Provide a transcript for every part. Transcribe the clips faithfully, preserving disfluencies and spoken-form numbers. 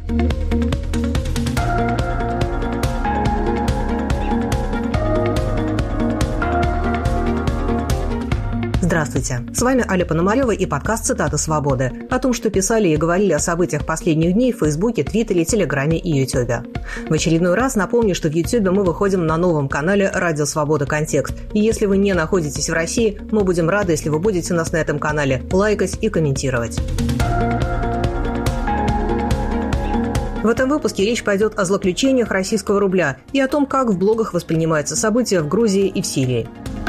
Здравствуйте, с вами Аля Пономарева и подкаст «Цитаты свободы» о том, что писали и говорили о событиях последних дней в Фейсбуке, Твиттере, Телеграме и Ютубе. В очередной раз напомню, что в Ютубе мы выходим на новом канале «Радио Свобода. Контекст». И если вы не находитесь в России, мы будем рады, если вы будете нас на этом канале лайкать и комментировать. В этом выпуске речь пойдет о злоключениях российского рубля и о том, как в блогах воспринимаются события в Грузии и в Сирии.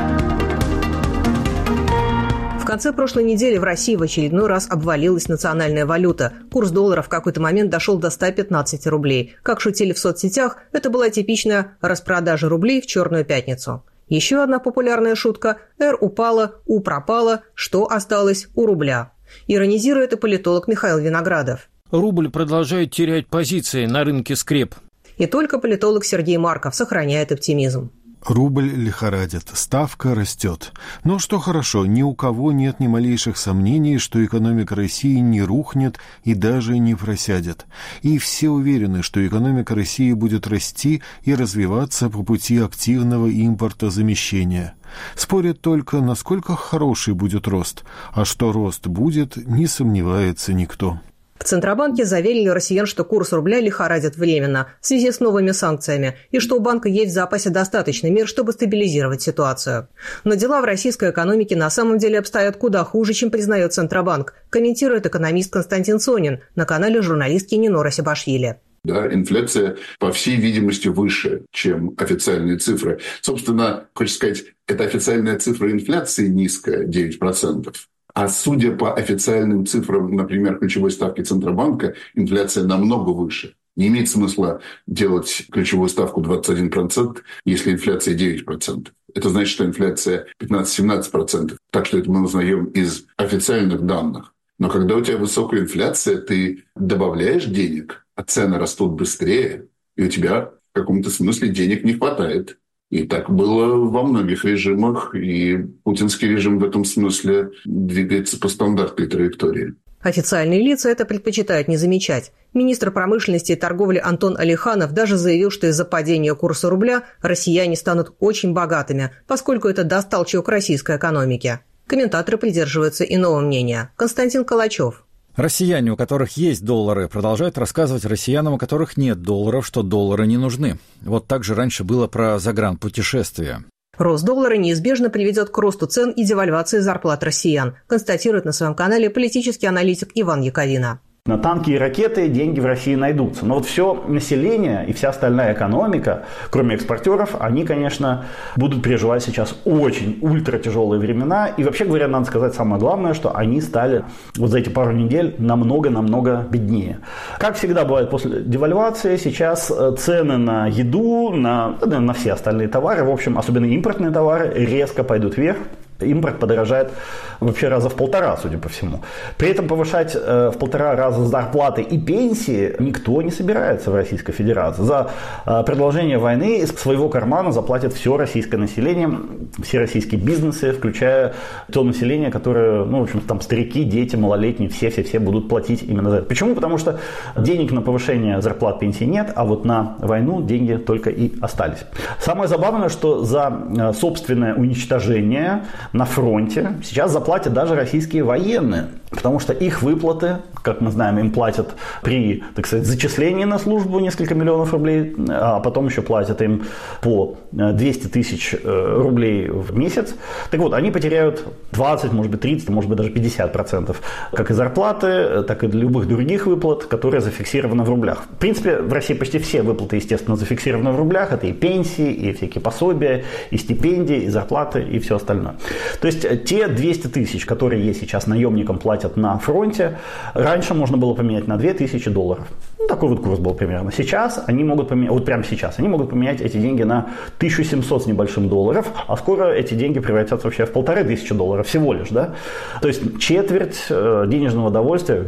В конце прошлой недели в России в очередной раз обвалилась национальная валюта. Курс доллара в какой-то момент дошел до ста пятнадцати рублей. Как шутили в соцсетях, это была типичная распродажа рублей в Черную пятницу. Еще одна популярная шутка – «Р упала, У пропала, что осталось у рубля». Иронизирует и политолог Михаил Виноградов. Рубль продолжает терять позиции на рынке скреп. И только политолог Сергей Марков сохраняет оптимизм. Рубль лихорадит, ставка растет. Но что хорошо, ни у кого нет ни малейших сомнений, что экономика России не рухнет и даже не просядет. И все уверены, что экономика России будет расти и развиваться по пути активного импортозамещения. Спорят только, насколько хороший будет рост, а что рост будет, не сомневается никто. В Центробанке заверили россиян, что курс рубля лихорадит временно в связи с новыми санкциями и что у банка есть в запасе достаточно мер, чтобы стабилизировать ситуацию. Но дела в российской экономике на самом деле обстоят куда хуже, чем признает Центробанк, комментирует экономист Константин Сонин на канале журналистки Нинора Себашвили. Да, инфляция, по всей видимости, выше, чем официальные цифры. Собственно, хочется сказать, это официальная цифра инфляции низкая, девять процентов. А судя по официальным цифрам, например, ключевой ставки Центробанка, инфляция намного выше. Не имеет смысла делать ключевую ставку двадцать один процент, если инфляция девять процентов. Это значит, что инфляция пятнадцать-семнадцать процентов. Так что это мы узнаем из официальных данных. Но когда у тебя высокая инфляция, ты добавляешь денег, а цены растут быстрее, и у тебя в каком-то смысле денег не хватает. И так было во многих режимах, и путинский режим в этом смысле двигается по стандартной траектории. Официальные лица это предпочитают не замечать. Министр промышленности и торговли Антон Алиханов даже заявил, что из-за падения курса рубля россияне станут очень богатыми, поскольку это даст толчок российской экономике. Комментаторы придерживаются иного мнения. Константин Калачев. Россияне, у которых есть доллары, продолжают рассказывать россиянам, у которых нет долларов, что доллары не нужны. Вот так же раньше было про загранпутешествия. Рост доллара неизбежно приведет к росту цен и девальвации зарплат россиян, констатирует на своем канале политический аналитик Иван Яковина. На танки и ракеты деньги в России найдутся. Но вот все население и вся остальная экономика, кроме экспортеров, они, конечно, будут переживать сейчас очень ультратяжелые времена. И вообще говоря, надо сказать самое главное, что они стали вот за эти пару недель намного-намного беднее. Как всегда бывает после девальвации, сейчас цены на еду, на, на все остальные товары, в общем, особенно импортные товары, резко пойдут вверх. Импорт подорожает вообще раза в полтора, судя по всему. При этом повышать э, в полтора раза зарплаты и пенсии никто не собирается в Российской Федерации. За э, продолжение войны из своего кармана заплатит все российское население, все российские бизнесы, включая то население, которое, ну, в общем, там старики, дети, малолетние, все-все-все будут платить именно за это. Почему? Потому что денег на повышение зарплат, пенсий нет, а вот на войну деньги только и остались. Самое забавное, что за собственное уничтожение на фронте сейчас заплатят даже российские военные, потому что их выплаты, как мы знаем, им платят при, так сказать, зачислении на службу несколько миллионов рублей, а потом еще платят им по двести тысяч рублей в месяц. Так вот, они потеряют двадцать, может быть тридцать, может быть даже пятьдесят процентов как и зарплаты, так и любых других выплат, которые зафиксированы в рублях. В принципе, в России почти все выплаты, естественно, зафиксированы в рублях. Это и пенсии, и всякие пособия, и стипендии, и зарплаты, и все остальное. То есть те двести тысяч, которые есть сейчас наемникам платят на фронте, раньше можно было поменять на две тысячи долларов. Ну, такой вот курс был примерно. Сейчас они могут поменять, вот прямо сейчас, они могут поменять эти деньги на тысячу семьсот с небольшим долларов, а скоро эти деньги превратятся вообще в полторы тысячи долларов всего лишь, да. То есть четверть денежного удовольствия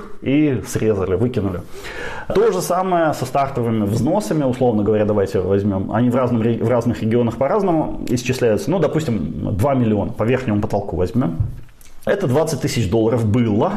и срезали, выкинули. То же самое со стартовыми взносами, условно говоря, давайте возьмем, они в, разном, в разных регионах по-разному исчисляются, ну, допустим, два миллиона по верхнему потолку возьмем. Это двадцать тысяч долларов было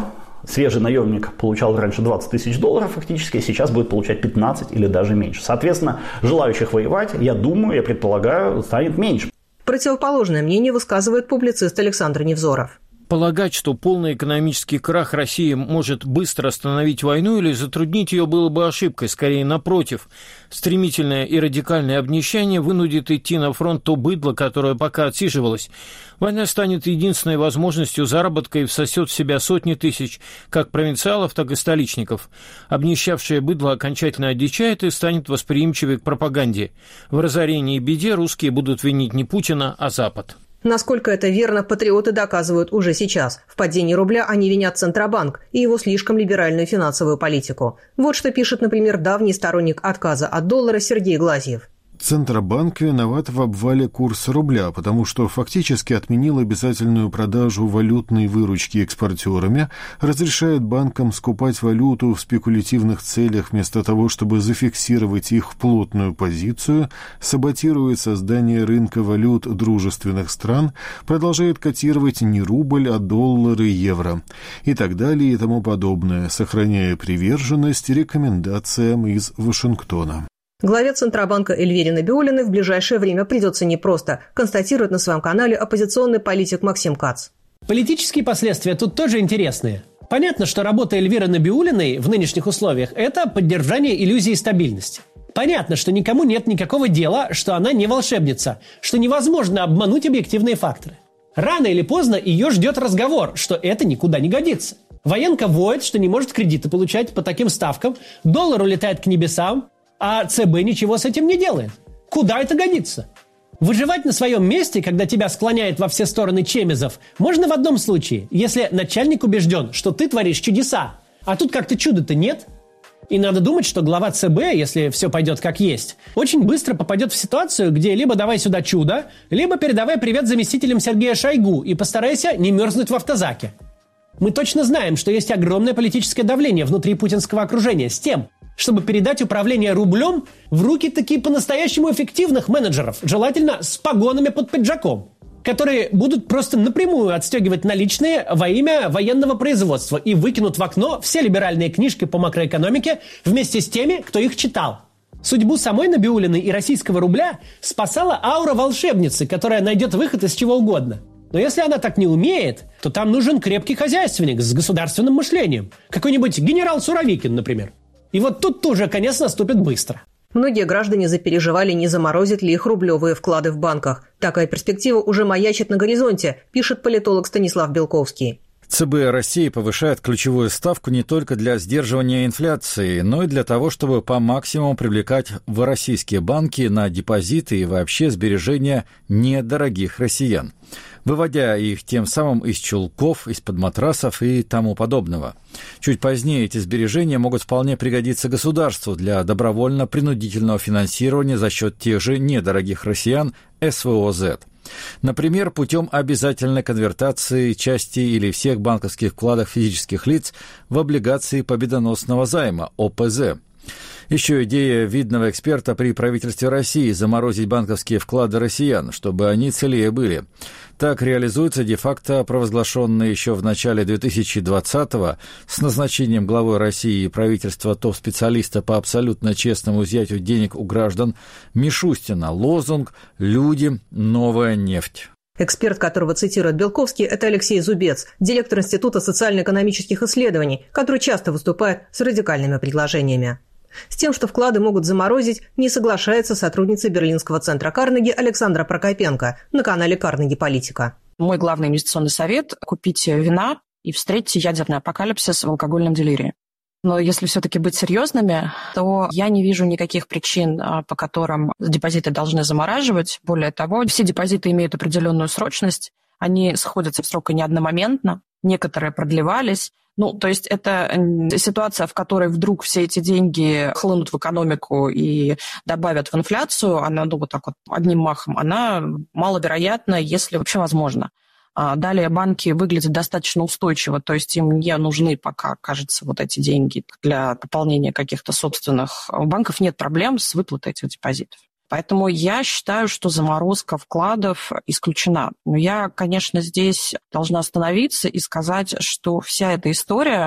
свежий наемник получал раньше двадцать тысяч долларов фактически, а сейчас будет получать пятнадцать или даже меньше. Соответственно, желающих воевать, я думаю, я предполагаю, станет меньше. Противоположное мнение высказывает публицист Александр Невзоров. Полагать, что полный экономический крах России может быстро остановить войну или затруднить ее, было бы ошибкой. Скорее, напротив, стремительное и радикальное обнищание вынудит идти на фронт то быдло, которое пока отсиживалось. Война станет единственной возможностью заработка и всосет в себя сотни тысяч как провинциалов, так и столичников. Обнищавшее быдло окончательно одичает и станет восприимчивее к пропаганде. В разорении и беде русские будут винить не Путина, а Запад. Насколько это верно, патриоты доказывают уже сейчас. В падении рубля они винят Центробанк и его слишком либеральную финансовую политику. Вот что пишет, например, давний сторонник отказа от доллара Сергей Глазьев. Центробанк виноват в обвале курса рубля, потому что фактически отменил обязательную продажу валютной выручки экспортерами, разрешает банкам скупать валюту в спекулятивных целях вместо того, чтобы зафиксировать их в плотную позицию, саботирует создание рынка валют дружественных стран, продолжает котировать не рубль, а доллары, евро и так далее и тому подобное, сохраняя приверженность рекомендациям из Вашингтона. Главе Центробанка Эльвире Набиуллиной в ближайшее время придется непросто, констатирует на своем канале оппозиционный политик Максим Кац. Политические последствия тут тоже интересные. Понятно, что работа Эльвиры Набиуллиной в нынешних условиях – это поддержание иллюзии стабильности. Понятно, что никому нет никакого дела, что она не волшебница, что невозможно обмануть объективные факторы. Рано или поздно ее ждет разговор, что это никуда не годится. Военка воет, что не может кредиты получать по таким ставкам, доллар улетает к небесам, а ЦБ ничего с этим не делает. Куда это годится? Выживать на своем месте, когда тебя склоняет во все стороны Чемезов, можно в одном случае, если начальник убежден, что ты творишь чудеса, а тут как-то чуда-то нет. И надо думать, что глава ЦБ, если все пойдет как есть, очень быстро попадет в ситуацию, где либо давай сюда чудо, либо передавай привет заместителям Сергея Шойгу и постарайся не мерзнуть в автозаке. Мы точно знаем, что есть огромное политическое давление внутри путинского окружения с тем, чтобы передать управление рублем в руки таких по-настоящему эффективных менеджеров, желательно с погонами под пиджаком, которые будут просто напрямую отстегивать наличные во имя военного производства и выкинут в окно все либеральные книжки по макроэкономике вместе с теми, кто их читал. Судьбу самой Набиуллиной и российского рубля спасала аура волшебницы, которая найдет выход из чего угодно. Но если она так не умеет, то там нужен крепкий хозяйственник с государственным мышлением. Какой-нибудь генерал Суровикин, например. И вот тут уже конец наступит быстро. Многие граждане запереживали, не заморозят ли их рублевые вклады в банках. Такая перспектива уже маячит на горизонте, пишет политолог Станислав Белковский. ЦБ России повышает ключевую ставку не только для сдерживания инфляции, но и для того, чтобы по максимуму привлекать в российские банки на депозиты и вообще сбережения недорогих россиян, выводя их тем самым из чулков, из-под матрасов и тому подобного. Чуть позднее эти сбережения могут вполне пригодиться государству для добровольно-принудительного финансирования за счет тех же недорогих россиян эс вэ о зет. Например, путем обязательной конвертации части или всех банковских вкладов физических лиц в облигации победоносного займа о пэ зэ. Еще идея видного эксперта при правительстве России заморозить банковские вклады россиян, чтобы они целее были. Так реализуется де-факто провозглашенный еще в начале две тысячи двадцатого с назначением главой России и правительства топ-специалиста по абсолютно честному изъятию денег у граждан Мишустина лозунг «Люди. Новая нефть». Эксперт, которого цитирует Белковский, это Алексей Зубец, директор Института социально-экономических исследований, который часто выступает с радикальными предложениями. С тем, что вклады могут заморозить, не соглашается сотрудница Берлинского центра Карнеги Александра Прокопенко на канале «Карнеги Политика». Мой главный инвестиционный совет – купите вина и встретите ядерный апокалипсис в алкогольном делирии. Но если все-таки быть серьезными, то я не вижу никаких причин, по которым депозиты должны замораживать. Более того, все депозиты имеют определенную срочность, они сходятся в срок и не одномоментно, некоторые продлевались. Ну, то есть это ситуация, в которой вдруг все эти деньги хлынут в экономику и добавят в инфляцию, она, ну, вот так вот одним махом, она маловероятна, если вообще возможно. Далее банки выглядят достаточно устойчиво, то есть им не нужны пока, кажется, вот эти деньги для пополнения каких-то собственных. У банков нет проблем с выплатой этих депозитов. Поэтому я считаю, что заморозка вкладов исключена. Но я, конечно, здесь должна остановиться и сказать, что вся эта история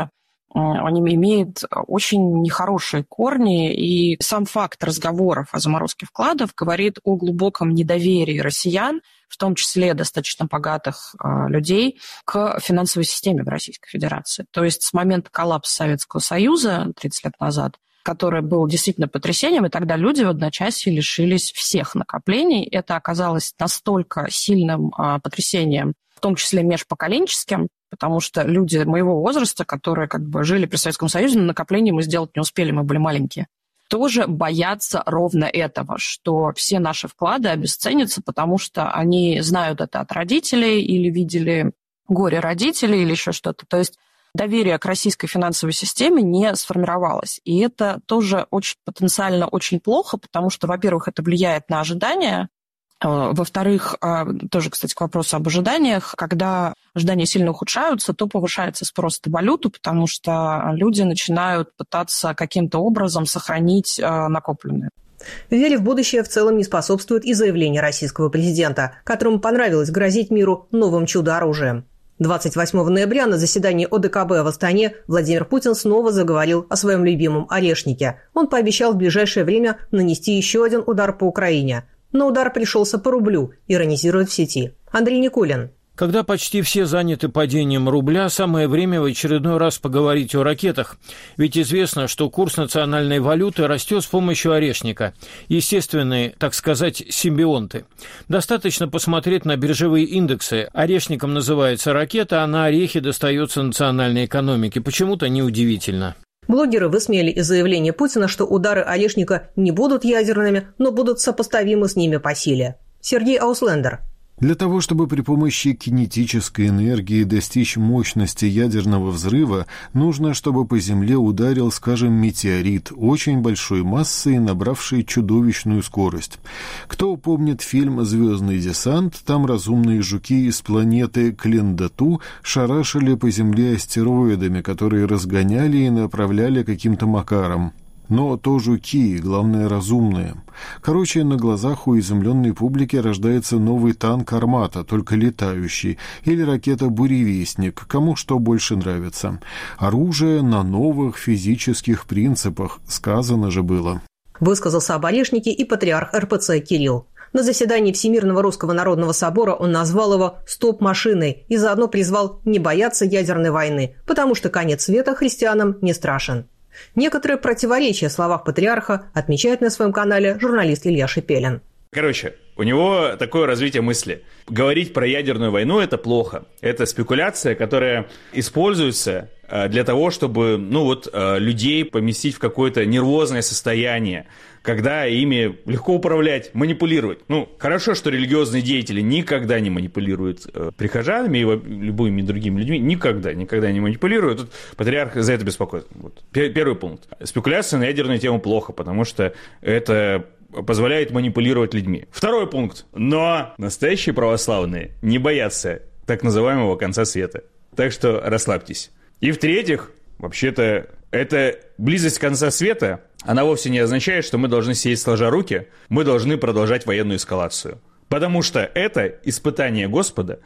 он имеет очень нехорошие корни, и сам факт разговоров о заморозке вкладов говорит о глубоком недоверии россиян, в том числе достаточно богатых э, людей, к финансовой системе в Российской Федерации. То есть с момента коллапса Советского Союза тридцать лет назад, который был действительно потрясением, и тогда люди в одночасье лишились всех накоплений. Это оказалось настолько сильным э, потрясением, в том числе межпоколенческим, потому что люди моего возраста, которые как бы жили при Советском Союзе, накопления мы сделать не успели, мы были маленькие, тоже боятся ровно этого, что все наши вклады обесценятся, потому что они знают это от родителей или видели горе родителей или еще что-то. То есть доверие к российской финансовой системе не сформировалось. И это тоже очень потенциально очень плохо, потому что, во-первых, это влияет на ожидания. Во-вторых, тоже, кстати, к вопросу об ожиданиях, когда ожидания сильно ухудшаются, то повышается спрос на валюту, потому что люди начинают пытаться каким-то образом сохранить накопленное. Вере в будущее в целом не способствует и заявление российского президента, которому понравилось грозить миру новым чудо-оружием. двадцать восьмого ноября на заседании о дэ ка бэ в Астане Владимир Путин снова заговорил о своем любимом орешнике. Он пообещал в ближайшее время нанести еще один удар по Украине. Но удар пришелся по рублю, иронизирует в сети. Андрей Никулин. Когда почти все заняты падением рубля, самое время в очередной раз поговорить о ракетах. Ведь известно, что курс национальной валюты растет с помощью орешника. Естественные, так сказать, симбионты. Достаточно посмотреть на биржевые индексы. Орешником называется ракета, а на орехи достается национальной экономике. Почему-то неудивительно. Блогеры высмеяли и заявление Путина, что удары орешника не будут ядерными, но будут сопоставимы с ними по силе. Сергей Ауслендер. Для того, чтобы при помощи кинетической энергии достичь мощности ядерного взрыва, нужно, чтобы по Земле ударил, скажем, метеорит очень большой массой, набравший чудовищную скорость. Кто помнит фильм «Звездный десант», там разумные жуки из планеты Клендату шарашили по Земле астероидами, которые разгоняли и направляли каким-то макаром. Но то жуки, главное, разумные. Короче, на глазах у изумленной публики рождается новый танк «Армата», только летающий, или ракета «Буревестник», кому что больше нравится. Оружие на новых физических принципах, сказано же было. Высказался об орешнике и патриарх эр пэ цэ Кирилл. На заседании Всемирного Русского Народного Собора он назвал его «стоп-машиной» и заодно призвал не бояться ядерной войны, потому что конец света христианам не страшен. Некоторые противоречия в словах патриарха отмечает на своем канале журналист Илья Шепелин. Короче, у него такое развитие мысли. Говорить про ядерную войну – это плохо. Это спекуляция, которая используется для того, чтобы ну вот, людей поместить в какое-то нервозное состояние, когда ими легко управлять, манипулировать. Ну, хорошо, что религиозные деятели никогда не манипулируют прихожанами и любыми другими людьми. Никогда, никогда не манипулируют. Тут патриарх за это беспокоит. Вот. Первый пункт. Спекуляция на ядерную тему плохо, потому что это позволяет манипулировать людьми. Второй пункт. Но настоящие православные не боятся так называемого конца света. Так что расслабьтесь. И в-третьих, вообще-то, эта близость конца света, она вовсе не означает, что мы должны сидеть сложа руки, мы должны продолжать военную эскалацию. Потому что это испытание Господа,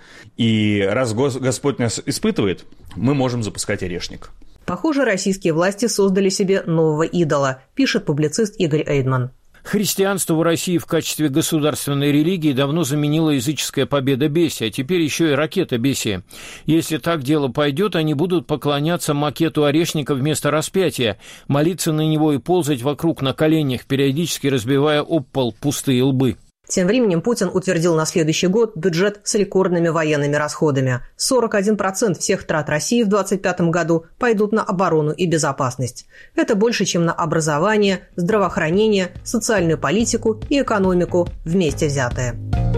и раз Господь нас испытывает, мы можем запускать орешник. Похоже, российские власти создали себе нового идола, пишет публицист Игорь Эйдман. Христианство в России в качестве государственной религии давно заменило языческое победобесие, а теперь еще и ракетобесие. Если так дело пойдет, они будут поклоняться макету орешника вместо распятия, молиться на него и ползать вокруг на коленях, периодически разбивая об пол пустые лбы. Тем временем Путин утвердил на следующий год бюджет с рекордными военными расходами. сорок один процент всех трат России в двадцать пятом году пойдут на оборону и безопасность. Это больше, чем на образование, здравоохранение, социальную политику и экономику вместе взятые.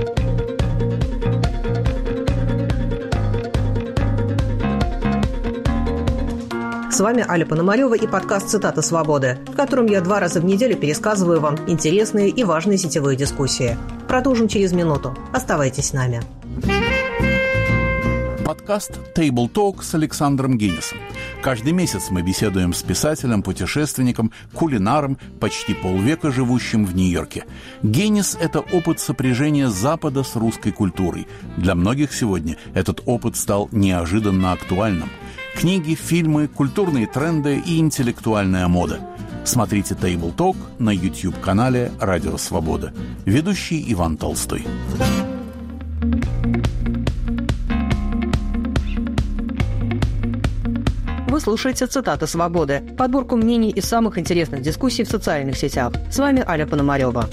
С вами Аля Пономарева и подкаст «Цитата свободы», в котором я два раза в неделю пересказываю вам интересные и важные сетевые дискуссии. Продолжим через минуту. Оставайтесь с нами. Подкаст «Table Talk» с Александром Гиннисом. Каждый месяц мы беседуем с писателем, путешественником, кулинаром, почти полвека живущим в Нью-Йорке. Гиннис – это опыт сопряжения Запада с русской культурой. Для многих сегодня этот опыт стал неожиданно актуальным. Книги, фильмы, культурные тренды и интеллектуальная мода. Смотрите Table Talk на YouTube-канале «Радио Свобода». Ведущий Иван Толстой. Вы слушаете «Цитаты свободы», подборку мнений из самых интересных дискуссий в социальных сетях. С вами Аля Пономарева.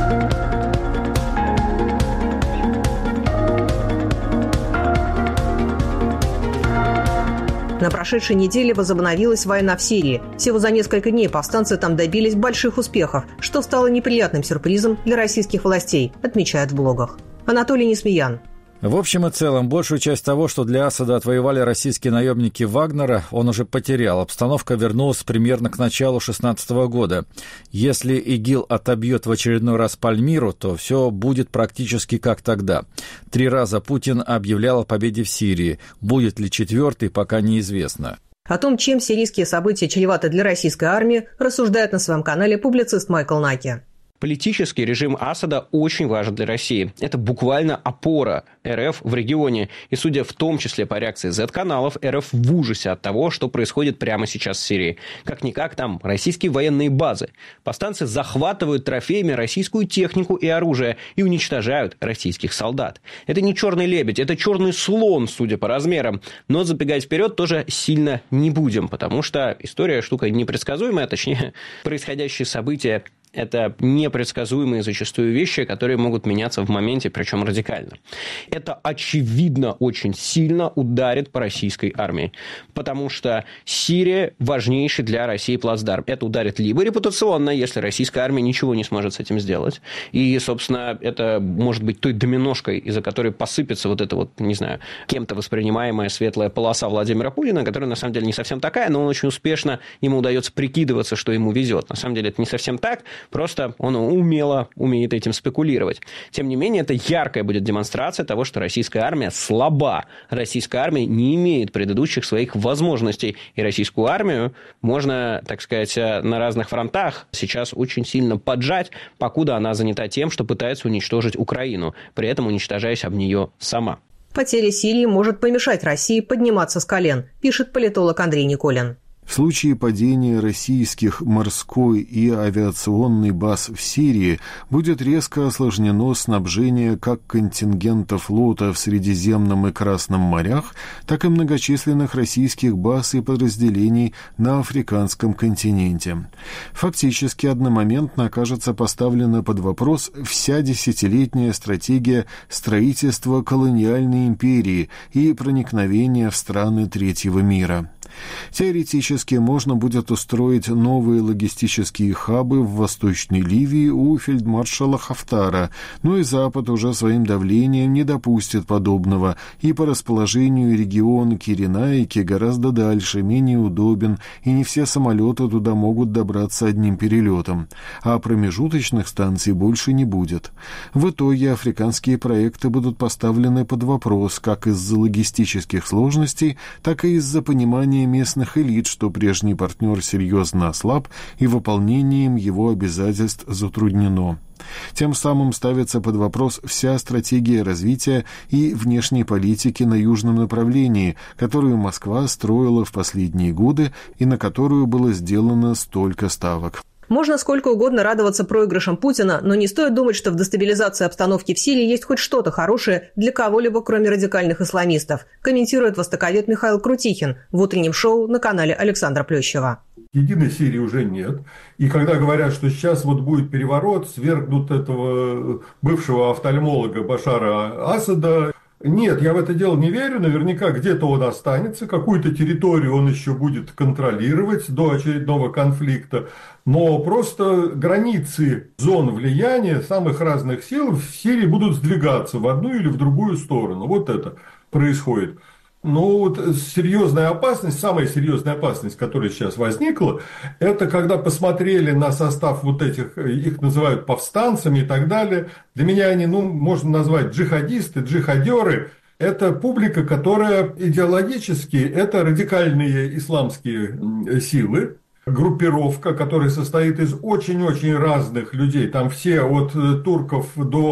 На прошедшей неделе возобновилась война в Сирии. Всего за несколько дней повстанцы там добились больших успехов, что стало неприятным сюрпризом для российских властей, отмечают в блогах. Анатолий Несмеян. В общем и целом, большую часть того, что для Асада отвоевали российские наемники Вагнера, он уже потерял. Обстановка вернулась примерно к началу шестнадцатого года. Если ИГИЛ отобьет в очередной раз Пальмиру, то все будет практически как тогда. Три раза Путин объявлял о победе в Сирии. Будет ли четвертый, пока неизвестно. О том, чем сирийские события чреваты для российской армии, рассуждает на своем канале публицист Майкл Наки. Политический режим Асада очень важен для России. Это буквально опора эр эф в регионе. И судя в том числе по реакции зет-каналов, эр эф в ужасе от того, что происходит прямо сейчас в Сирии. Как-никак там российские военные базы. Повстанцы захватывают трофеями российскую технику и оружие и уничтожают российских солдат. Это не черный лебедь, это черный слон, судя по размерам. Но забегать вперед тоже сильно не будем, потому что история штука непредсказуемая, точнее, происходящие события – это непредсказуемые зачастую вещи, которые могут меняться в моменте, причем радикально. Это, очевидно, очень сильно ударит по российской армии, потому что Сирия важнейший для России плацдарм. Это ударит либо репутационно, если российская армия ничего не сможет с этим сделать, и, собственно, это может быть той доминошкой, из-за которой посыпется вот эта вот, не знаю, кем-то воспринимаемая светлая полоса Владимира Путина, которая на самом деле не совсем такая, но он очень успешно, ему удается прикидываться, что ему везет. На самом деле это не совсем так. Просто он умело умеет этим спекулировать. Тем не менее, это яркая будет демонстрация того, что российская армия слаба. Российская армия не имеет предыдущих своих возможностей. И российскую армию можно, так сказать, на разных фронтах сейчас очень сильно поджать, покуда она занята тем, что пытается уничтожить Украину, при этом уничтожаясь об нее сама. Потеря Сирии может помешать России подниматься с колен, пишет политолог Андрей Николин. В случае падения российских морской и авиационный баз в Сирии будет резко осложнено снабжение как контингента флота в Средиземном и Красном морях, так и многочисленных российских баз и подразделений на африканском континенте. Фактически одномоментно окажется поставлена под вопрос вся десятилетняя стратегия строительства колониальной империи и проникновения в страны третьего мира. Теоретически можно будет устроить новые логистические хабы в Восточной Ливии у фельдмаршала Хафтара, но и Запад уже своим давлением не допустит подобного, и по расположению регион Киренайки гораздо дальше, менее удобен, и не все самолеты туда могут добраться одним перелетом, а промежуточных станций больше не будет. В итоге африканские проекты будут поставлены под вопрос как из-за логистических сложностей, так и из-за понимания местных элит, что прежний партнер серьезно ослаб и выполнением его обязательств затруднено. Тем самым ставится под вопрос вся стратегия развития и внешней политики на южном направлении, которую Москва строила в последние годы и на которую было сделано столько ставок. Можно сколько угодно радоваться проигрышам Путина, но не стоит думать, что в дестабилизации обстановки в Сирии есть хоть что-то хорошее для кого-либо, кроме радикальных исламистов, комментирует востоковед Михаил Крутихин в утреннем шоу на канале Александра Плющева. Единой Сирии уже нет. И когда говорят, что сейчас вот будет переворот, свергнут этого бывшего офтальмолога Башара Асада, нет, я в это дело не верю. Наверняка где-то он останется, какую-то территорию он еще будет контролировать до очередного конфликта. Но просто границы зон влияния самых разных сил в Сирии будут сдвигаться в одну или в другую сторону. Вот это происходит. Ну, вот серьезная опасность, самая серьезная опасность, которая сейчас возникла, это когда посмотрели на состав вот этих, их называют повстанцами и так далее. Для меня они, ну, можно назвать джихадисты, джихадеры. Это публика, которая идеологически, это радикальные исламские силы, группировка, которая состоит из очень-очень разных людей. Там все от турков до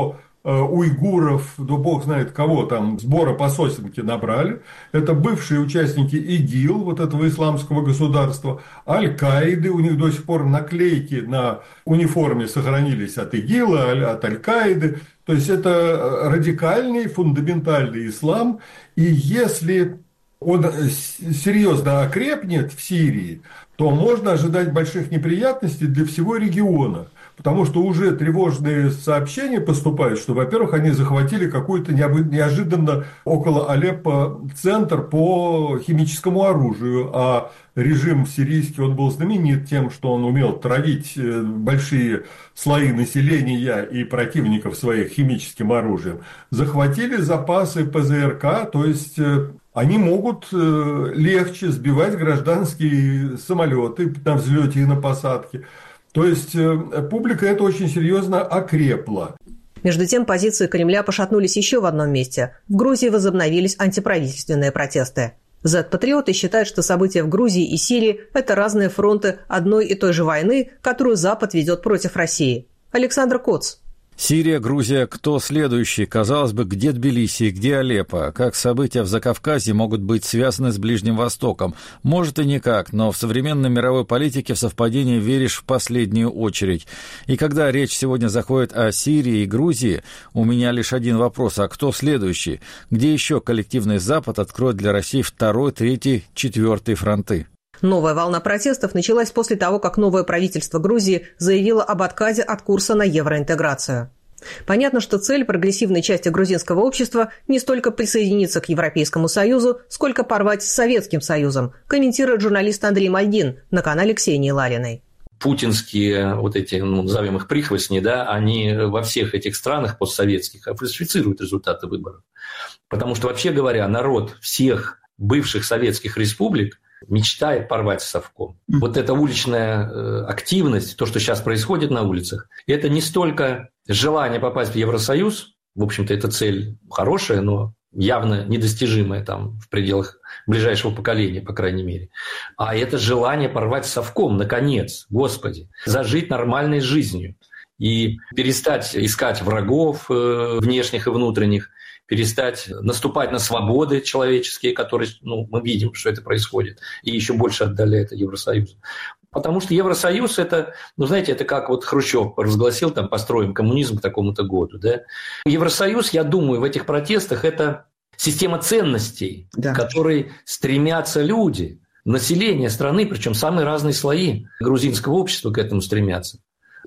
уйгуров, да бог знает кого там, сбора по сосенке набрали. Это бывшие участники ИГИЛ, вот этого исламского государства, Аль-Каиды, у них до сих пор наклейки на униформе сохранились от ИГИЛа, от Аль-Каиды. То есть это радикальный, фундаментальный ислам. И если он серьезно окрепнет в Сирии, то можно ожидать больших неприятностей для всего региона. Потому что уже тревожные сообщения поступают, что, во-первых, они захватили какой-то неожиданно около Алеппо центр по химическому оружию, а режим сирийский, он был знаменит тем, что он умел травить большие слои населения и противников своих химическим оружием. Захватили запасы ПЗРК, то есть они могут легче сбивать гражданские самолеты на взлете и на посадке. То есть публика это очень серьезно окрепла. Между тем, позиции Кремля пошатнулись еще в одном месте. В Грузии возобновились антиправительственные протесты. Зет-патриоты считают, что события в Грузии и Сирии – это разные фронты одной и той же войны, которую Запад ведет против России. Александр Коц. Сирия, Грузия, кто следующий? Казалось бы, где Тбилиси, где Алеппо? Как события в Закавказье могут быть связаны с Ближним Востоком? Может и никак, но в современной мировой политике в совпадение веришь в последнюю очередь. И когда речь сегодня заходит о Сирии и Грузии, у меня лишь один вопрос: а кто следующий? Где еще коллективный Запад откроет для России второй, третий, четвертый фронты? Новая волна протестов началась после того, как новое правительство Грузии заявило об отказе от курса на евроинтеграцию. Понятно, что цель прогрессивной части грузинского общества не столько присоединиться к Европейскому Союзу, сколько порвать с Советским Союзом, комментирует журналист Андрей Мальгин на канале Ксении Лариной. Путинские вот эти, ну, назовем их прихвостни, да, они во всех этих странах постсоветских фальсифицируют результаты выборов. Потому что, вообще говоря, народ всех бывших советских республик мечтает порвать с совком. Вот эта уличная активность, то, что сейчас происходит на улицах, это не столько желание попасть в Евросоюз, в общем-то, это цель хорошая, но явно недостижимая там в пределах ближайшего поколения, по крайней мере. А это желание порвать с совком, наконец, Господи, зажить нормальной жизнью и перестать искать врагов внешних и внутренних, перестать наступать на свободы человеческие, которые, ну, мы видим, что это происходит, и еще больше отдаляет от Евросоюза. Потому что Евросоюз – это, ну, знаете, это как вот Хрущев разгласил, там, построим коммунизм к такому-то году, да. Евросоюз, я думаю, в этих протестах – это система ценностей, да, к которой стремятся люди, население страны, причем самые разные слои грузинского общества к этому стремятся.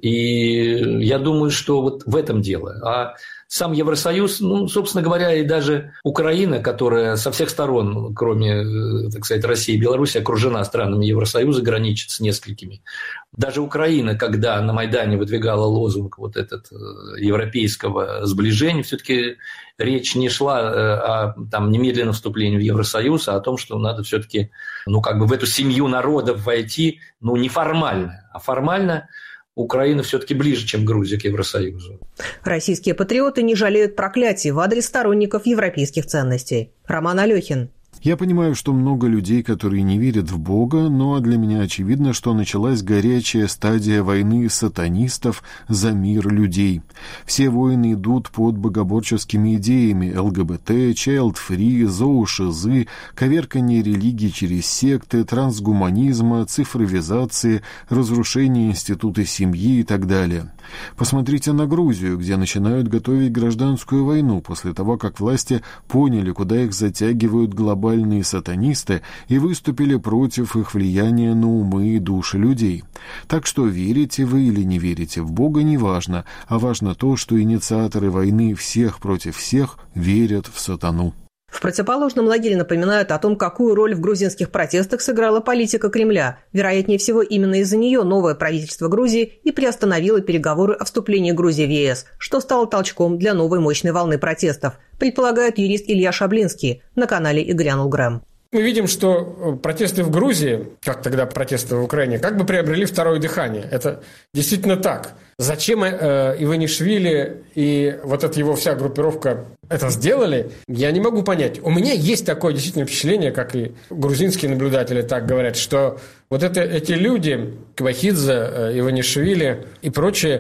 И я думаю, что вот в этом дело. А сам Евросоюз, ну, собственно говоря, и даже Украина, которая со всех сторон, кроме, так сказать, России и Беларуси, окружена странами Евросоюза, граничит с несколькими. Даже Украина, когда на Майдане выдвигала лозунг вот этот европейского сближения, все-таки речь не шла о там, немедленном вступлении в Евросоюз, а о том, что надо все-таки, ну, как бы в эту семью народов войти, ну, не формально, а формально Украина все-таки ближе, чем Грузия, к Евросоюзу. Российские патриоты не жалеют проклятий в адрес сторонников европейских ценностей. Роман Алехин. Я понимаю, что много людей, которые не верят в Бога, но для меня очевидно, что началась горячая стадия войны сатанистов за мир людей. Все войны идут под богоборческими идеями: ЛГБТ, чайлд-фри, зоошизы, коверкание религии через секты, трансгуманизма, цифровизации, разрушение института семьи и так далее. Посмотрите на Грузию, где начинают готовить гражданскую войну после того, как власти поняли, куда их затягивают глобальные сатанисты и выступили против их влияния на умы и души людей. Так что верите вы или не верите в Бога, не важно, а важно то, что инициаторы войны всех против всех верят в сатану. В противоположном лагере напоминают о том, какую роль в грузинских протестах сыграла политика Кремля. Вероятнее всего, именно из-за нее новое правительство Грузии и приостановило переговоры о вступлении Грузии в ЕС, что стало толчком для новой мощной волны протестов, предполагает юрист Илья Шаблинский на канале «И грянул Грэм». Мы видим, что протесты в Грузии, как тогда протесты в Украине, как бы приобрели второе дыхание. Это действительно так. Зачем э, Иванишвили и вот эта его вся группировка это сделали, я не могу понять. У меня есть такое действительно впечатление, как и грузинские наблюдатели так говорят, что вот это, эти люди, Квахидзе, Иванишвили и прочие,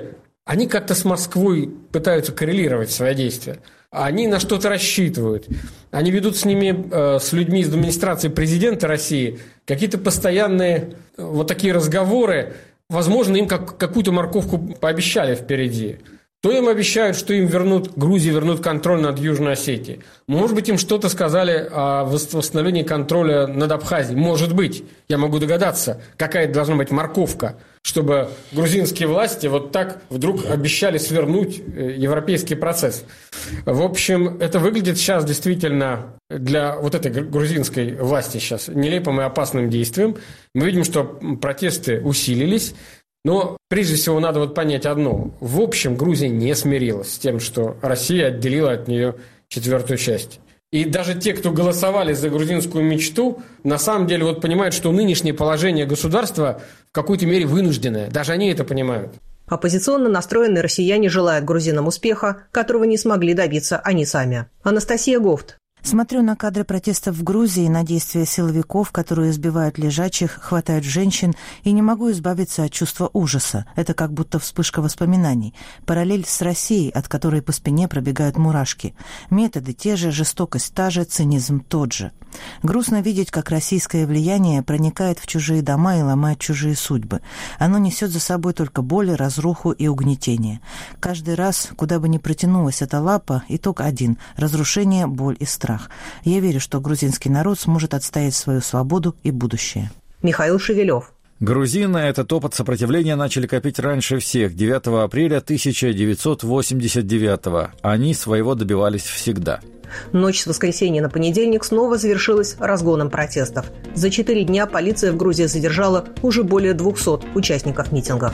они как-то с Москвой пытаются коррелировать свои действия. Они на что-то рассчитывают. Они ведут с ними, э, с людьми из администрации президента России, какие-то постоянные э, вот такие разговоры. Возможно, им как, какую-то морковку пообещали впереди. То им обещают, что им вернут, Грузии вернут контроль над Южной Осетией. Может быть, им что-то сказали о восстановлении контроля над Абхазией. Может быть. Я могу догадаться, какая должна быть морковка, чтобы грузинские власти вот так вдруг обещали свернуть европейский процесс. В общем, это выглядит сейчас действительно для вот этой грузинской власти сейчас нелепым и опасным действием. Мы видим, что протесты усилились. Но прежде всего надо вот понять одно. В общем, Грузия не смирилась с тем, что Россия отделила от нее четвертую часть. И даже те, кто голосовали за грузинскую мечту, на самом деле вот понимают, что нынешнее положение государства в какой-то мере вынужденное. Даже они это понимают. Оппозиционно настроенные россияне желают грузинам успеха, которого не смогли добиться они сами. Анастасия Говт. Смотрю на кадры протестов в Грузии, на действия силовиков, которые избивают лежачих, хватают женщин, и не могу избавиться от чувства ужаса. Это как будто вспышка воспоминаний. Параллель с Россией, от которой по спине пробегают мурашки. Методы те же, жестокость та же, цинизм тот же. Грустно видеть, как российское влияние проникает в чужие дома и ломает чужие судьбы. Оно несет за собой только боль, разруху и угнетение. Каждый раз, куда бы ни протянулась эта лапа, итог один – разрушение, боль и страх. Я верю, что грузинский народ сможет отстоять свою свободу и будущее. Михаил Шевелев. Грузины этот опыт сопротивления начали копить раньше всех, девятого апреля тысяча девятьсот восемьдесят девятого. Они своего добивались всегда. Ночь с воскресенья на понедельник снова завершилась разгоном протестов. За четыре дня полиция в Грузии задержала уже более двухсот участников митингов.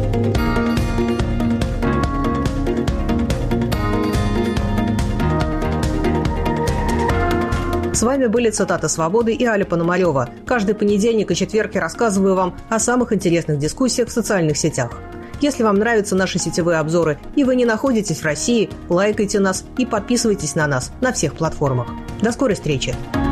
С вами были «Цитаты свободы» и Аля Пономарёва. Каждый понедельник и четверг я рассказываю вам о самых интересных дискуссиях в социальных сетях. Если вам нравятся наши сетевые обзоры и вы не находитесь в России, лайкайте нас и подписывайтесь на нас на всех платформах. До скорой встречи!